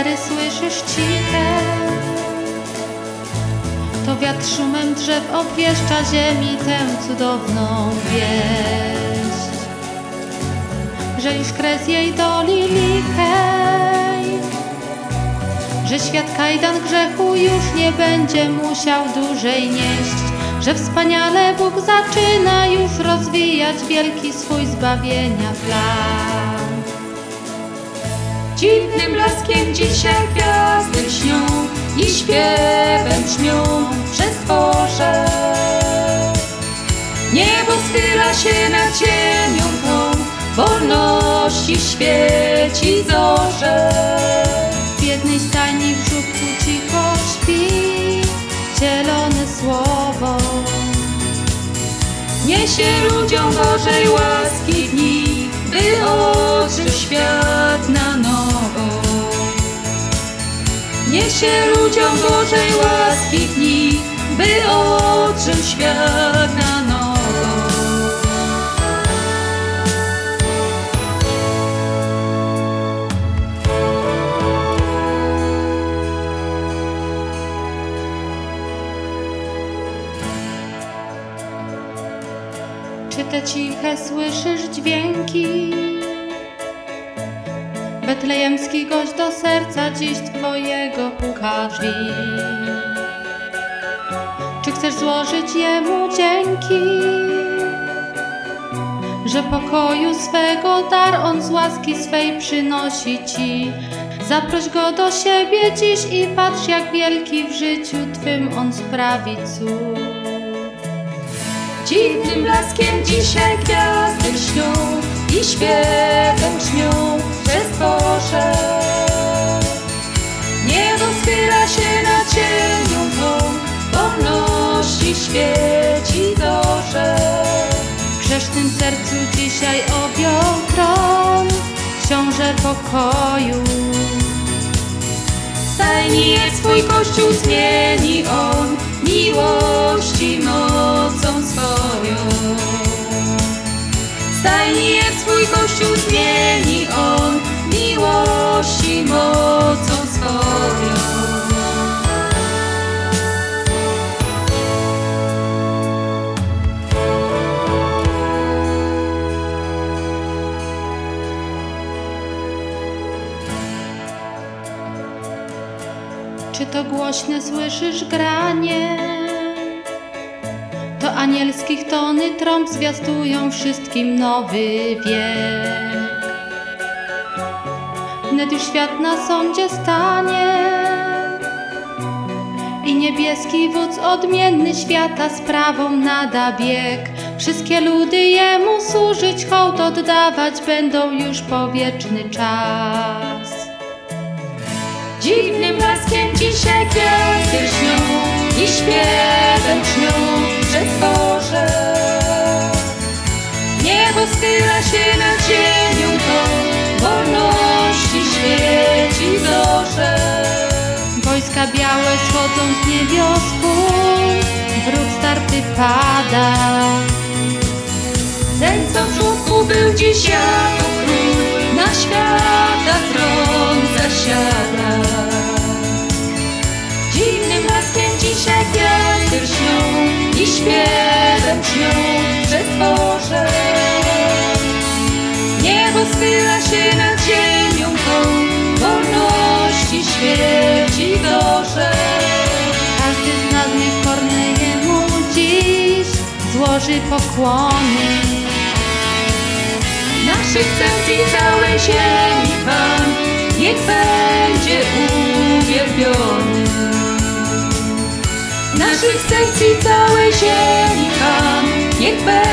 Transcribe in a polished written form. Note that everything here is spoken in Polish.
chmary słyszysz ciche, to wiatr szumem drzew obwieszcza ziemi tę cudowną wieść, że już kres jej doli lichej, że świat kajdan grzechu już nie będzie musiał dłużej nieść, że wspaniale Bóg zaczyna już rozwijać wielki swój zbawienia plan. Dziwnym blaskiem dzisiaj gwiazdy lśnią i śpiewem brzmią przez Boże. Niebo schyla się nad ziemią tą, wolności świeci zorze. W jednej stajni w żłobku cicho śpi wcielone słowo. Niesie ludziom Bożej łaski dni, by odżył świat na nowo. Niesie ludziom Bożej łaski dni, by odżył świat na nowo. Czy te ciche słyszysz dźwięki? Betlejemski gość do serca dziś twojego puka drzwi. Czy chcesz złożyć Jemu dzięki, że pokoju swego dar On z łaski swej przynosi ci? Zaproś Go do siebie dziś i patrz, jak wielki w życiu twym On sprawi cud. Dziwnym blaskiem dzisiaj gwiazdy lśnią i śpiewem brzmią przez Boże. Niebo schyla się nad ziemią tą, wolności świeci zorze. W grzesznym sercu dzisiaj objął tron Książę pokoju. W stajni swój Kościół zmieni On miłości mocą swoją. W stajni swój Kościół zmieni On miłości mocą swoją. Czy to głośne słyszysz granie? To anielskich tony trąb zwiastują wszystkim nowy wiek. Wnet już świat na sądzie stanie i niebieski wódz odmienny świata sprawą nada bieg. Wszystkie ludy Jemu służyć, hołd oddawać będą już po wieczny czas. Dziwnym blaskiem dzisiaj gwiazdy lśnią i śpiewem brzmią przez Boże. Niebo schyla się nad ziemią tą, wolności świeci zorze. Wojska białe schodzą z niebiosku, wróg starty pada. Ten, co w żłobku był dziś jako król, na świata tron zasiada. Dziwnym blaskiem dzisiaj gwiazdy lśnią i śpiewem brzmią przez Boże. Niebo schyla się nad ziemią tą, wolności świeci zorze. Każdy z nas niekorny Jemu dziś złoży pokłony. Naszych serc i całej ziemi Pan niech będzie uwielbiony. Naszych serc i całej ziemi Pan niech będzie